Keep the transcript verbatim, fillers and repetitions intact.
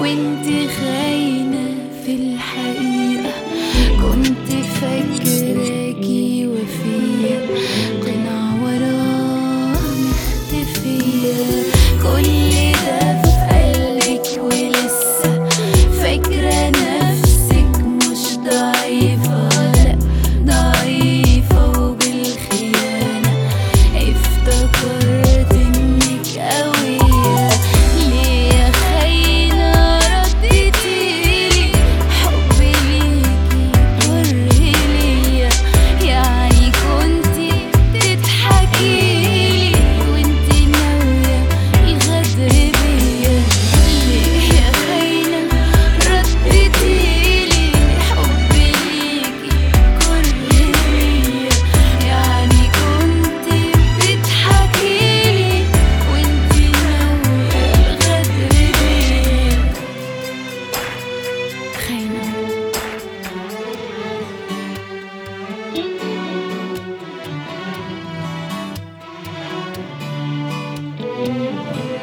وانتي خاينة في الحقيقة. كنت فاكراكي وفية، قناع وراها مختفية. كل ده في قلبك ولسه فاكرة نفسك مش ضعيفة، لأ ضعيفة وبالخيانة افتكرت انك قوية. ليه يا خاينة رديتيلي حبي ليكي كره ليا؟ يعني كنتي تضحكيلي وانتي ناوية الغدر بيا. ليه يا خاينة رديتيلي حبي ليكي كره ليا؟ يعني كنتي بتضحكيلي وانتي ناوية الغدر بيا. خاينة.